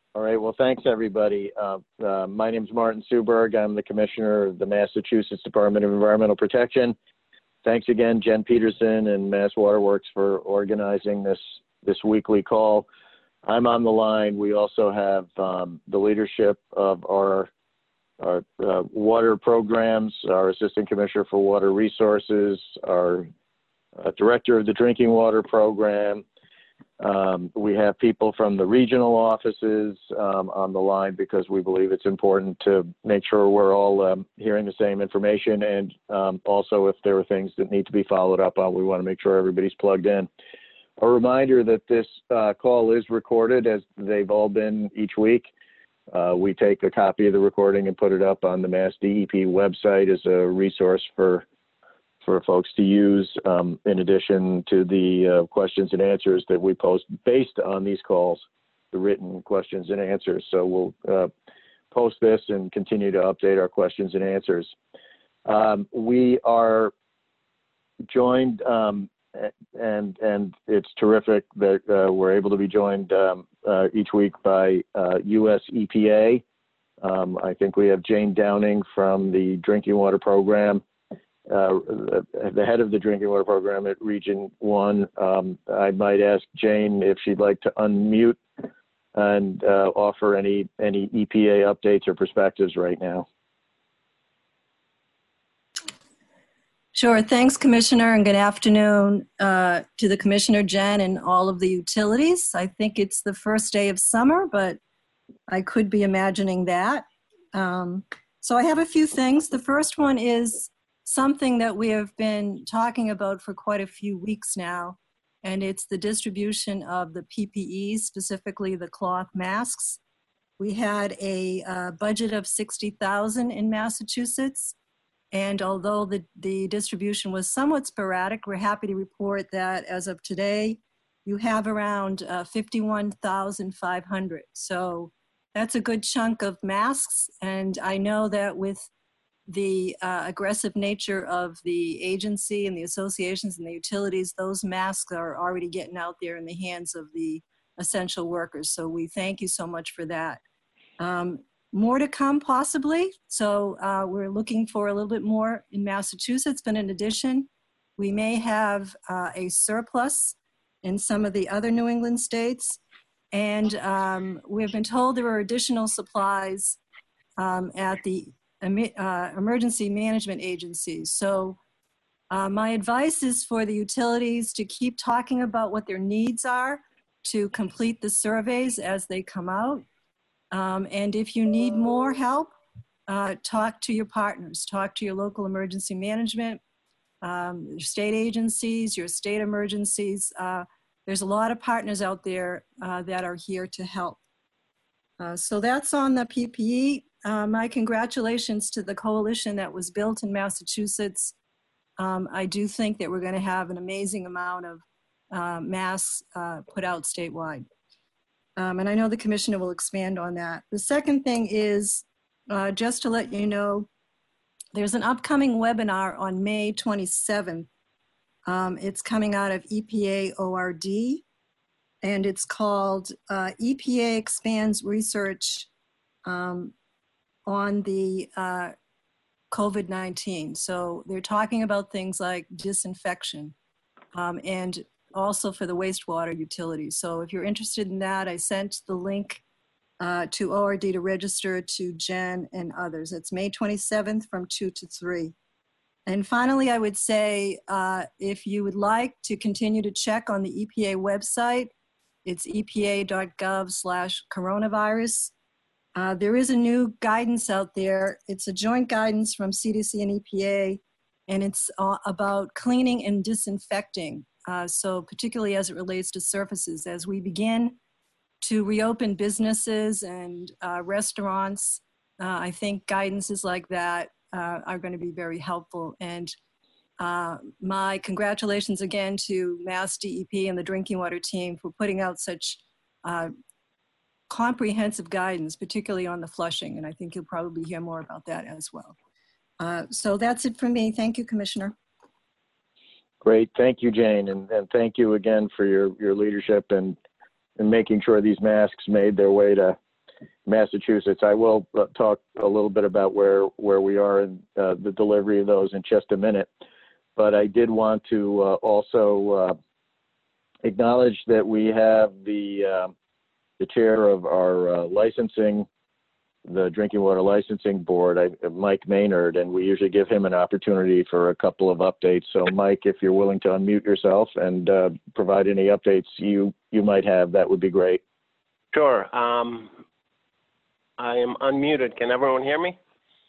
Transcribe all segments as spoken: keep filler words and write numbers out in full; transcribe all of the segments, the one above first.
All right. Well, thanks, everybody. Uh, uh, my name is Martin Suberg. I'm the Commissioner of the Massachusetts Department of Environmental Protection. Thanks again, Jen Peterson and Mass Waterworks, for organizing this, this weekly call. I'm on the line. We also have um, the leadership of our, our uh, water programs, our Assistant Commissioner for Water Resources, our uh, Director of the Drinking Water Program. Um, we have people from the regional offices um, on the line because we believe it's important to make sure we're all um, hearing the same information. And um, also, if there are things that need to be followed up on, we want to make sure everybody's plugged in. A reminder that this uh, call is recorded, as they've all been each week. Uh, we take a copy of the recording and put it up on the Mass D E P website as a resource for for folks to use, um, in addition to the uh, questions and answers that we post based on these calls, the written questions and answers. So we'll uh, post this and continue to update our questions and answers. Um, we are joined, um, and and it's terrific that uh, we're able to be joined um, uh, each week by uh, U S E P A. Um, I think we have Jane Downing from the Drinking Water Program, Uh, the head of the Drinking Water Program at Region one. Um, I might ask Jane if she'd like to unmute and uh, offer any, any E P A updates or perspectives right now. Sure. Thanks, Commissioner, and good afternoon uh, to the Commissioner, Jen, and all of the utilities. I think it's the first day of summer, but I could be imagining that. Um, so I have a few things. The first one is something that we have been talking about for quite a few weeks now, and it's the distribution of the P P Es, specifically the cloth masks. We had a uh, budget of sixty thousand dollars in Massachusetts, and although the, the distribution was somewhat sporadic, we're happy to report that as of today, you have around uh, fifty-one thousand five hundred. So that's a good chunk of masks, and I know that with the uh, aggressive nature of the agency and the associations and the utilities, those masks are already getting out there in the hands of the essential workers. So we thank you so much for that. Um, more to come possibly. So uh, we're looking for a little bit more in Massachusetts, but in addition, we may have uh, a surplus in some of the other New England states. And um, we've been told there are additional supplies um, at the Uh, emergency management agencies. So uh, my advice is for the utilities to keep talking about what their needs are to complete the surveys as they come out. Um, and if you need more help, uh, talk to your partners, talk to your local emergency management, um, your state agencies, your state emergencies. Uh, there's a lot of partners out there uh, that are here to help. Uh, so that's on the P P E. Uh, my congratulations to the coalition that was built in Massachusetts. Um, I do think that we're going to have an amazing amount of uh, masks uh, put out statewide. Um, and I know the commissioner will expand on that. The second thing is, uh, just to let you know, there's an upcoming webinar on May twenty-seventh. Um, it's coming out of E P A O R D, and it's called uh, E P A Expands Research um, on the uh, COVID nineteen. So they're talking about things like disinfection um, and also for the wastewater utilities. So if you're interested in that, I sent the link uh, to O R D to register to Jen and others. It's May twenty-seventh from two to three. And finally, I would say uh, if you would like to continue to check on the E P A website, it's E P A dot gov slash coronavirus. Uh, there is a new guidance out there. It's a joint guidance from C D C and E P A, and it's uh, about cleaning and disinfecting. Uh, so particularly as it relates to surfaces, as we begin to reopen businesses and uh, restaurants, uh, I think guidances like that uh, are going to be very helpful. And uh, my congratulations again to Mass D E P and the Drinking Water team for putting out such uh, comprehensive guidance, particularly on the flushing, and I think you'll probably hear more about that as well. Uh, so that's it for me. Thank you, Commissioner. Great. Thank you, Jane, and, and thank you again for your, your leadership and, and making sure these masks made their way to, Massachusetts. I will uh, talk a little bit about where, where we are in uh, the delivery of those in just a minute. But I did want to uh, also uh, acknowledge that we have the, uh, the chair of our uh, licensing, the Drinking Water Licensing Board, I, Mike Maynard, and we usually give him an opportunity for a couple of updates. So Mike, if you're willing to unmute yourself and uh, provide any updates you, you might have, that would be great. Sure. Um, I am unmuted. Can everyone hear me?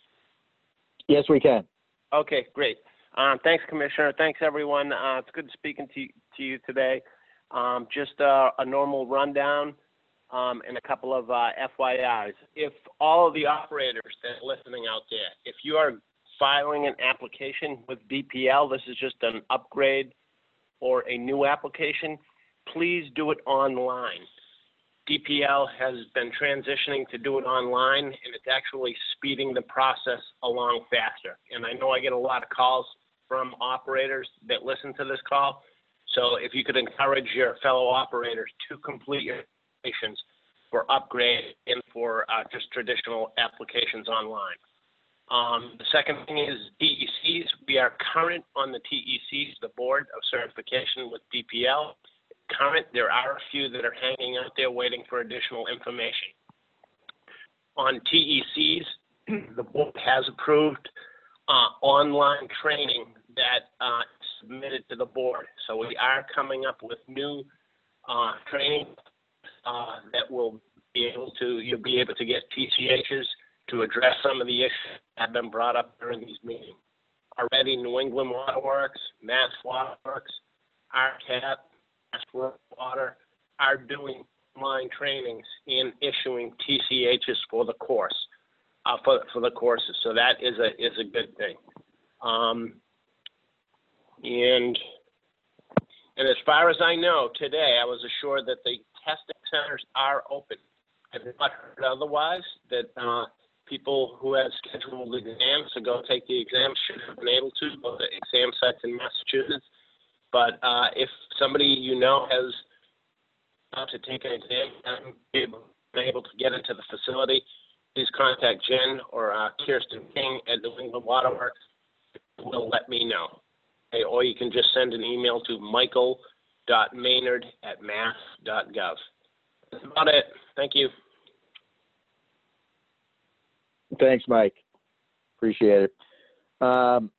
Yes, we can. Okay, great. Um, thanks, Commissioner. Thanks, everyone. Uh, it's good speaking to, to you today. Um, just uh, a normal rundown um, and a couple of uh, F Y Is. If all of the operators that are listening out there, if you are filing an application with D P L, this is just an upgrade or a new application, please do it online. D P L has been transitioning to do it online, and it's actually speeding the process along faster. And I know I get a lot of calls from operators that listen to this call. So if you could encourage your fellow operators to complete your applications for upgrade and for uh, just traditional applications online. Um, the second thing is T E Cs. We are current on the T E Cs, the Board of Certification with D P L. Current, there are a few that are hanging out there waiting for additional information. On T E Cs, the board has approved uh, online training that uh, is submitted to the board. So we are coming up with new uh, training uh, that will be able to, you'll be able to get T C Hs to address some of the issues that have been brought up during these meetings. Already New England Water Works, Mass Water Works, R C A P, Water are doing online trainings and issuing T C Hs for the course, uh, for for the courses. So that is a is a good thing. Um, and and as far as I know, today I was assured that the testing centers are open. I've not heard otherwise. That uh, people who have scheduled exams to go take the exams should have been able to go to exam sites in Massachusetts. But uh, if somebody you know has uh, to take an exam and be able, been able to get into the facility, please contact Jen or uh, Kirsten King at New England Water Works. Will let me know. Okay, or you can just send an email to michael dot maynard at mass dot gov. That's about it. Thank you. Thanks, Mike. Appreciate it. Um,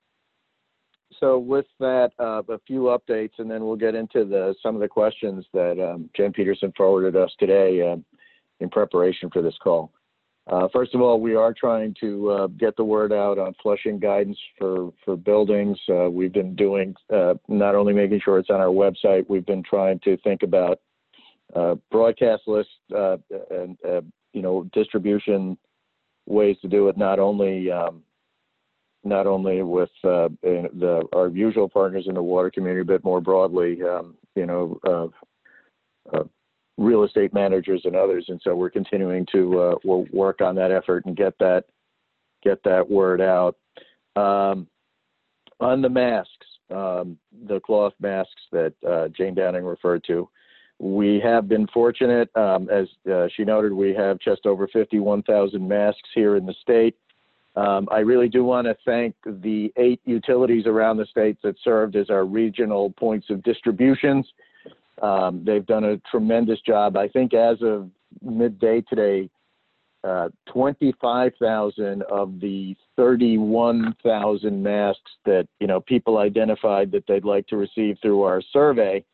So with that, uh, a few updates, and then we'll get into the some of the questions that um, Jen Peterson forwarded us today uh, in preparation for this call. Uh, first of all, we are trying to uh, get the word out on flushing guidance for, for buildings. Uh, we've been doing uh, not only making sure it's on our website, we've been trying to think about uh, broadcast lists uh, and, uh, you know, distribution ways to do it, not only um, not only with uh, the, our usual partners in the water community, but more broadly, um, you know, uh, uh, real estate managers and others. And so we're continuing to uh, we'll work on that effort and get that get that word out. Um, on the masks, um, the cloth masks that uh, Jane Downing referred to, we have been fortunate. Um, as uh, she noted, we have just over fifty-one thousand masks here in the state. Um, I really do want to thank the eight utilities around the state that served as our regional points of distributions. Um, they've done a tremendous job. I think as of midday today, uh, twenty-five thousand of the thirty-one thousand masks that, you know, people identified that they'd like to receive through our survey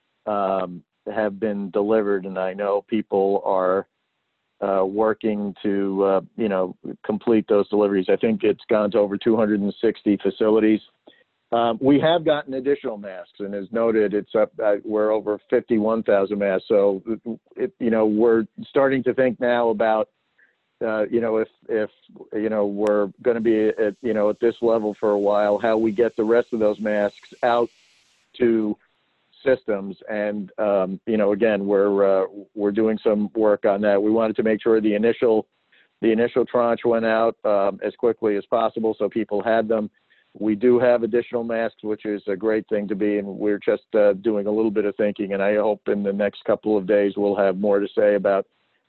um, have been delivered. And I know people are Uh, working to, uh, you know, complete those deliveries. I think it's gone to over two hundred sixty facilities. Um, we have gotten additional masks, and as noted, it's up, uh, we're over fifty-one thousand masks. So, it, you know, we're starting to think now about, uh, you know, if, if, you know, we're going to be at, you know, at this level for a while, how we get the rest of those masks out to systems. And, um, you know, again, we're, uh, we're doing some work on that. We wanted to make sure the initial, the initial tranche went out um, as quickly as possible so people had them. We do have additional masks, which is a great thing to be, and we're just uh, doing a little bit of thinking, and I hope in the next couple of days we'll have more to say about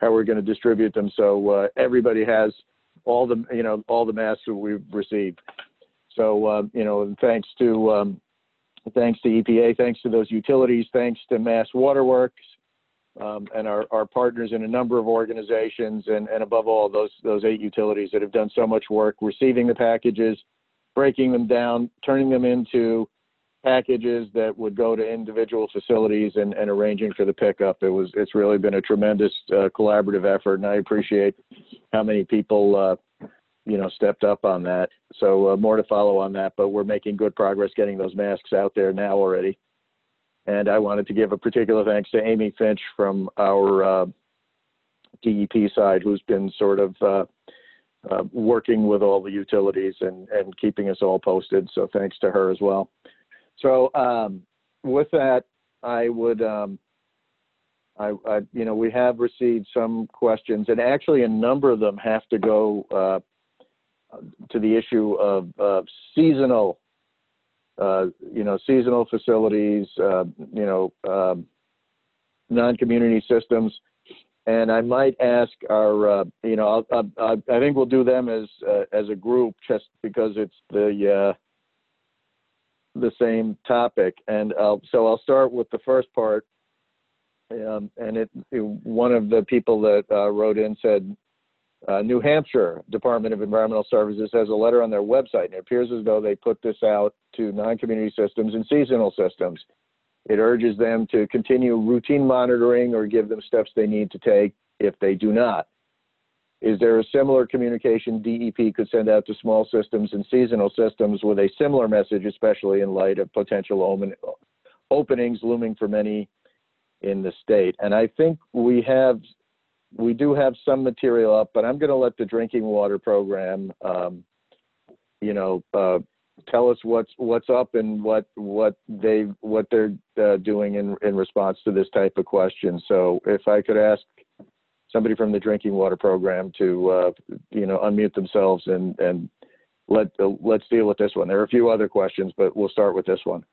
how we're going to distribute them. So uh, everybody has all the, you know, all the masks that we've received. So, uh, you know, thanks to, um, thanks to E P A, thanks to those utilities, thanks to Mass Waterworks, um, and our, our partners in a number of organizations, and, and above all, those, those eight utilities that have done so much work receiving the packages, breaking them down, turning them into packages that would go to individual facilities, and, and arranging for the pickup. It was, it's really been a tremendous uh, collaborative effort, and I appreciate how many people, uh, you know, stepped up on that. So uh, more to follow on that, but we're making good progress getting those masks out there now already. And I wanted to give a particular thanks to Amy Finch from our uh, D E P side, who's been sort of uh, uh, working with all the utilities and, and keeping us all posted. So thanks to her as well. So um, with that, I would, um, I, I, you know, we have received some questions, and actually a number of them have to go uh, to the issue of uh, seasonal, uh, you know, seasonal facilities, uh, you know, um, non-community systems. And I might ask our, uh, you know, I'll, I, I think we'll do them as uh, as a group, just because it's the uh, the same topic. And I'll, so I'll start with the first part. Um, and it, it, one of the people that uh, wrote in said, uh, New Hampshire Department of Environmental Services has a letter on their website, and it appears as though they put this out to non-community systems and seasonal systems. It urges them to continue routine monitoring or give them steps they need to take if they do not. Is there a similar communication D E P could send out to small systems and seasonal systems with a similar message, especially in light of potential omen, openings looming for many in the state? And I think we have, we do have some material up, but I'm going to let the drinking water program, um, you know, uh, tell us what's what's up and what what they what they're uh, doing in in response to this type of question. So if I could ask somebody from the drinking water program to uh, you know, unmute themselves and and let uh, let's deal with this one. There are a few other questions, but we'll start with this one.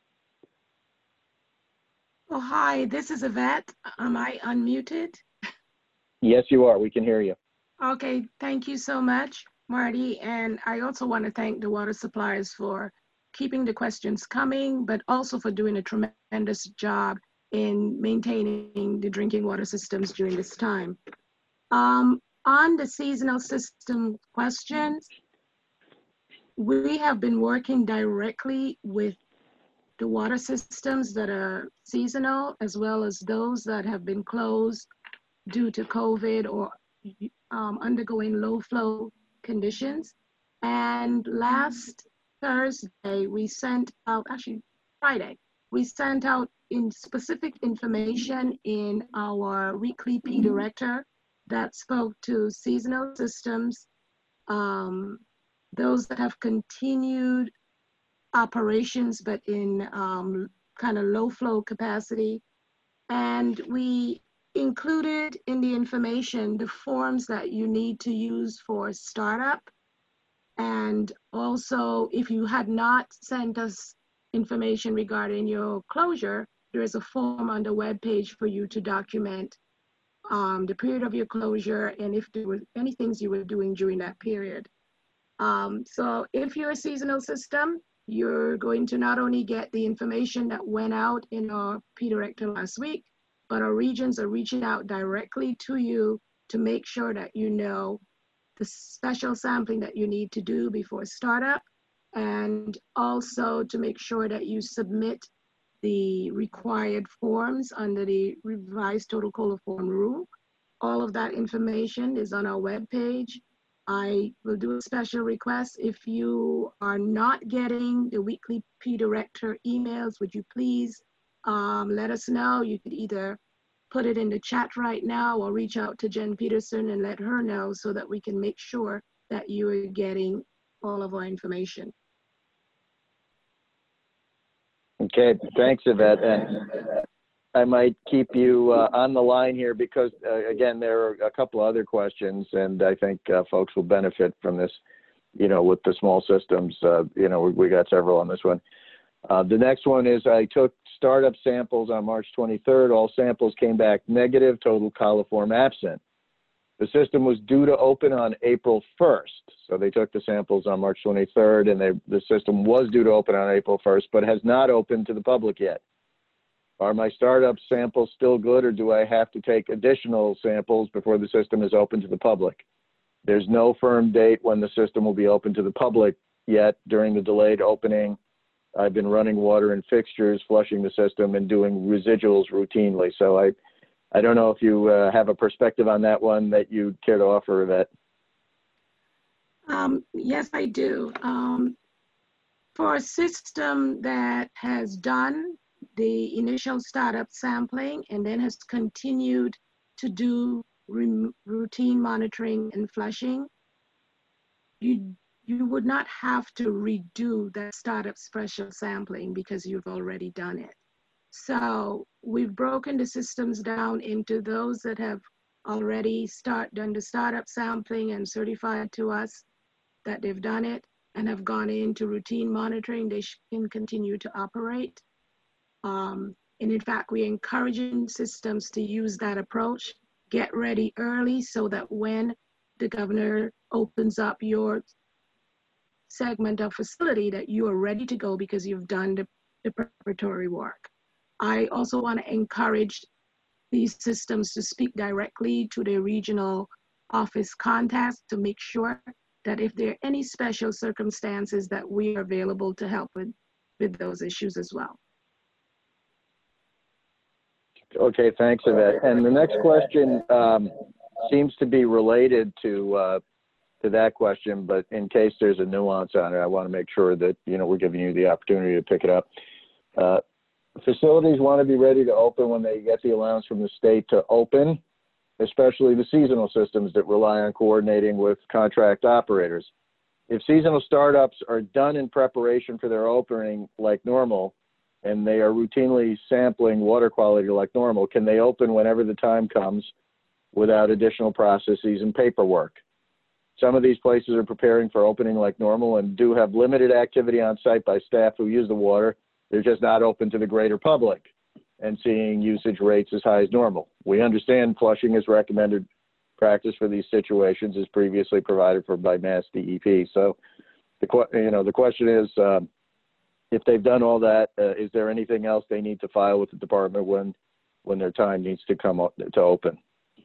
Oh, hi, this is Yvette. Am I unmuted? Yes, you are. We can hear you. Okay, thank you so much, Marty. And I also want to thank the water suppliers for keeping the questions coming, but also for doing a tremendous job in maintaining the drinking water systems during this time. Um, on the seasonal system questions, we have been working directly with the water systems that are seasonal, as well as those that have been closed due to COVID or um, undergoing low flow conditions. And last Thursday, we sent out, actually Friday, we sent out in specific information in our weekly P director that spoke to seasonal systems, um, those that have continued operations, but in um, kind of low flow capacity. And we included in the information the forms that you need to use for startup. And also, if you had not sent us information regarding your closure, there is a form on the webpage for you to document um, the period of your closure and if there were any things you were doing during that period. Um, so if you're a seasonal system, you're going to not only get the information that went out in our P director last week, but our regions are reaching out directly to you to make sure that you know the special sampling that you need to do before startup, and also to make sure that you submit the required forms under the revised total coliform rule. All of that information is on our webpage. I will do a special request. If you are not getting the weekly P director emails, would you please um, let us know? You could either put it in the chat right now or reach out to Jen Peterson and let her know so that we can make sure that you are getting all of our information. Okay, thanks, Yvette. And I might keep you uh, on the line here because, uh, again, there are a couple other questions, and I think uh, folks will benefit from this, you know, with the small systems. Uh, you know, we, we got several on this one. Uh, the next one is I took startup samples on March twenty-third. All samples came back negative, total coliform absent. The system was due to open on April first. So they took the samples on March twenty-third, and they, the system was due to open on April first, but has not opened to the public yet. Are my startup samples still good, or do I have to take additional samples before the system is open to the public? There's no firm date when the system will be open to the public yet. During the delayed opening, I've been running water and fixtures, flushing the system, and doing residuals routinely. So I, I don't know if you uh, have a perspective on that one that you'd care to offer, Yvette. Um, yes, I do. Um, for a system that has done the initial startup sampling and then has continued to do routine monitoring and flushing, you you would not have to redo that startup special sampling because you've already done it. So we've broken the systems down into those that have already start done the startup sampling and certified to us that they've done it and have gone into routine monitoring. They can continue to operate. Um, and in fact, we're encouraging systems to use that approach. Get ready early so that when the governor opens up your segment of facility, that you are ready to go because you've done the, the preparatory work. I also want to encourage these systems to speak directly to their regional office contacts to make sure that if there are any special circumstances that we are available to help with, with those issues as well. Okay, thanks, Yvette. And the next question um, seems to be related to uh, to that question, but in case there's a nuance on it, I want to make sure that, you know, we're giving you the opportunity to pick it up. Uh, facilities want to be ready to open when they get the allowance from the state to open, especially the seasonal systems that rely on coordinating with contract operators. If seasonal startups are done in preparation for their opening like normal, and they are routinely sampling water quality like normal, can they open whenever the time comes without additional processes and paperwork? Some of these places are preparing for opening like normal and do have limited activity on site by staff who use the water. They're just not open to the greater public and seeing usage rates as high as normal. We understand flushing is recommended practice for these situations as previously provided for by Mass D E P. So the, you know, the question is, um, if they've done all that, uh, is there anything else they need to file with the department when, when their time needs to come up to open?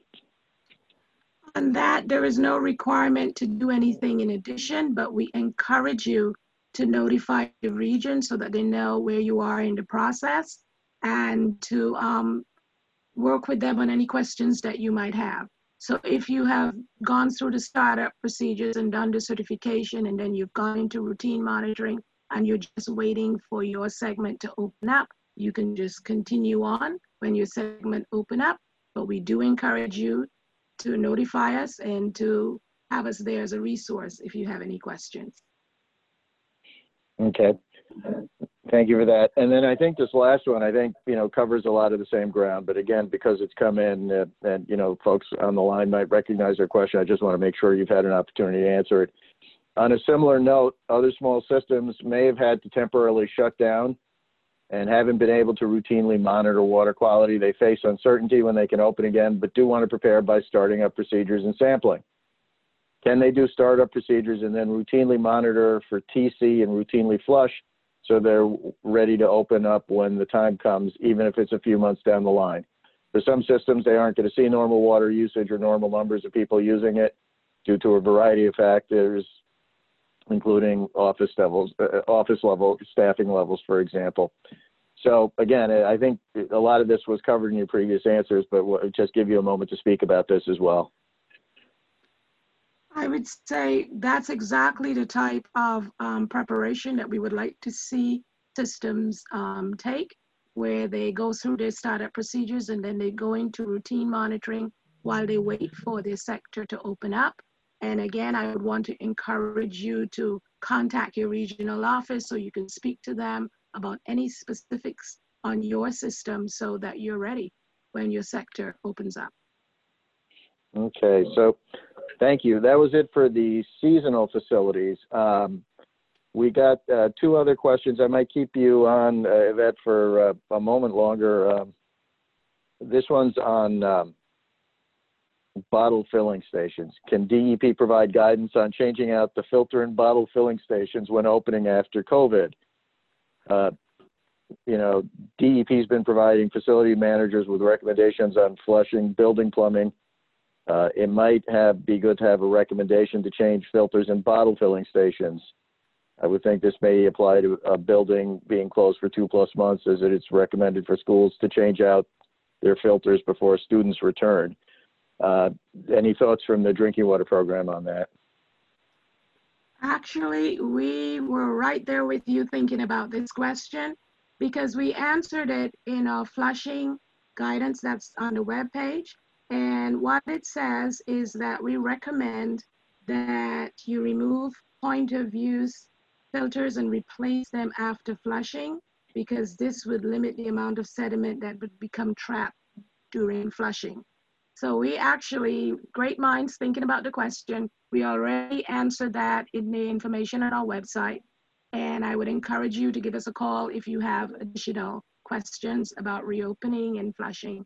On that, there is no requirement to do anything in addition, but we encourage you to notify the region so that they know where you are in the process and to um, work with them on any questions that you might have. So if you have gone through the startup procedures and done the certification and then you've gone into routine monitoring and you're just waiting for your segment to open up, you can just continue on when your segment open up. But we do encourage you to notify us and to have us there as a resource if you have any questions. Okay, thank you for that. And then I think this last one, I think, you know, covers a lot of the same ground, but again, because it's come in uh, and, you know, folks on the line might recognize their question, I just want to make sure you've had an opportunity to answer it. On a similar note, other small systems may have had to temporarily shut down and haven't been able to routinely monitor water quality. They face uncertainty when they can open again, but do want to prepare by starting up procedures and sampling. Can they do startup procedures and then routinely monitor for T C and routinely flush so they're ready to open up when the time comes, even if it's a few months down the line? For some systems, they aren't going to see normal water usage or normal numbers of people using it due to a variety of factors, including office levels, uh, office level staffing levels, for example. So again, I think a lot of this was covered in your previous answers, but we'll just give you a moment to speak about this as well. I would say that's exactly the type of um, preparation that we would like to see systems um, take, where they go through their startup procedures and then they go into routine monitoring while they wait for their sector to open up. And again, I would want to encourage you to contact your regional office so you can speak to them about any specifics on your system so that you're ready when your sector opens up. Okay, so thank you. That was it for the seasonal facilities. Um, we got uh, two other questions. I might keep you on, uh, Yvette, for uh, a moment longer. Um, this one's on um, bottle filling stations. Can D E P provide guidance on changing out the filter and bottle filling stations when opening after COVID? Uh, you know, D E P's been providing facility managers with recommendations on flushing, building plumbing. Uh, it might have be good to have a recommendation to change filters and bottle filling stations. I would think this may apply to a building being closed for two plus months, as it is recommended for schools to change out their filters before students return. Uh, any thoughts from the drinking water program on that? Actually, we were right there with you thinking about this question, because we answered it in our flushing guidance that's on the webpage. And what it says is that we recommend that you remove point of use filters and replace them after flushing, because this would limit the amount of sediment that would become trapped during flushing. So we actually, great minds thinking about the question, we already answered that in the information on our website. And I would encourage you to give us a call if you have additional questions about reopening and flushing.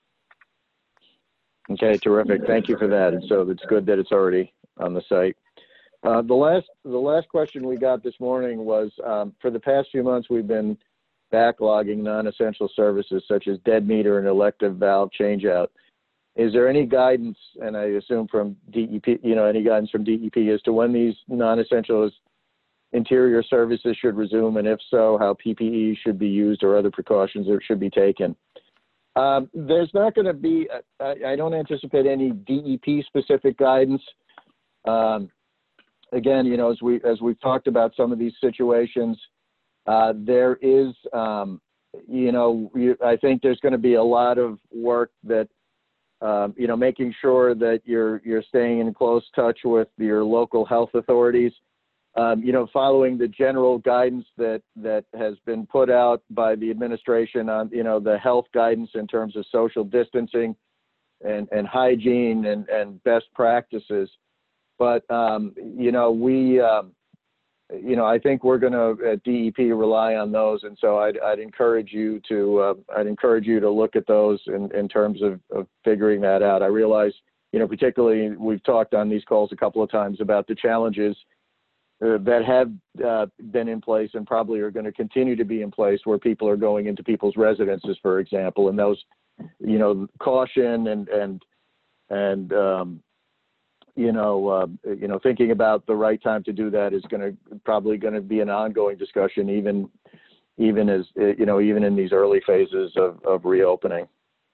Okay, terrific. Thank you for that. And so it's good that it's already on the site. Uh, the last the last question we got this morning was, um, for the past few months, we've been backlogging non-essential services such as dead meter and elective valve changeout. Is there any guidance, and I assume from D E P, you know, any guidance from D E P as to when these non-essential interior services should resume, and if so, how P P E should be used or other precautions that should be taken? Um, there's not going to be, I, I don't anticipate any D E P specific guidance. Um, again, you know, as we, as we've talked about some of these situations, uh, there is, um, you know, you, I think there's going to be a lot of work that, um, you know, making sure that you're, you're staying in close touch with your local health authorities. Um, you know, following the general guidance that that has been put out by the administration on, you know, the health guidance in terms of social distancing and, and hygiene and, and best practices. But, um, you know, we, um, you know, I think we're going to, at D E P, rely on those. And so I'd, I'd encourage you to, uh, I'd encourage you to look at those in, in terms of, of figuring that out. I realize, you know, particularly we've talked on these calls a couple of times about the challenges Uh, that have uh, been in place and probably are going to continue to be in place, where people are going into people's residences, for example, and those, you know, caution and and and um, you know, uh, you know, thinking about the right time to do that is going to probably going to be an ongoing discussion, even even as you know, even in these early phases of, of reopening.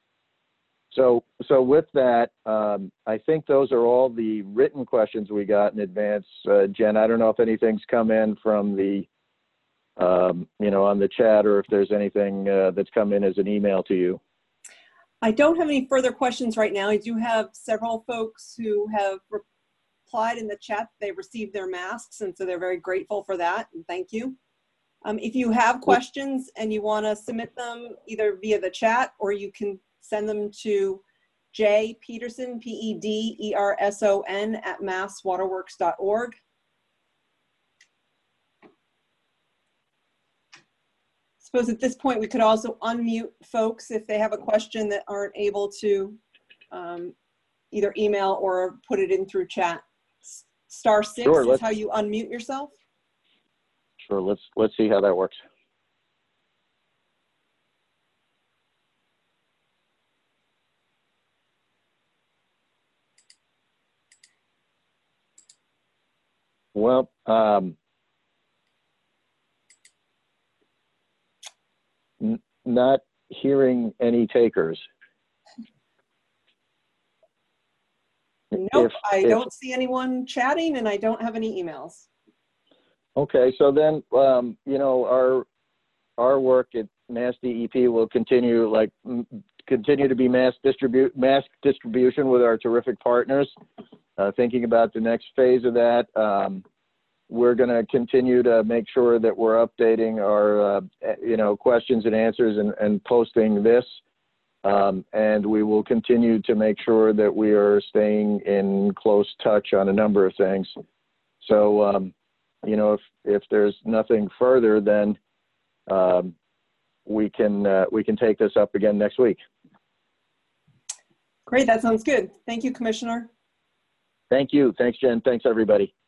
So, so with that, um, I think those are all the written questions we got in advance. Uh, Jen, I don't know if anything's come in from the, um, you know, on the chat, or if there's anything uh, that's come in as an email to you. I don't have any further questions right now. I do have several folks who have replied in the chat that they received their masks, and so they're very grateful for that, and thank you. Um, if you have questions and you want to submit them either via the chat, or you can send them to J Pederson, P E D E R S O N, at mass waterworks dot org. Suppose at this point we could also unmute folks if they have a question that aren't able to um, either email or put it in through chat. Star six Sure, is how you unmute yourself. Sure, let's let's see how that works. Well, um, n not hearing any takers. Nope, If, I if, don't see anyone chatting, and I don't have any emails. Okay, so then, um, you know, our our work at Mass D E P will continue, like, m continue to be mass distribute mass distribution with our terrific partners. Uh, thinking about the next phase of that, um, we're going to continue to make sure that we're updating our, uh, you know, questions and answers and, and posting this. Um, and we will continue to make sure that we are staying in close touch on a number of things. So, um, you know, if, if there's nothing further, then um, we can uh, we can take this up again next week. Great, that sounds good. Thank you, Commissioner. Thank you. Thanks, Jen. Thanks, everybody.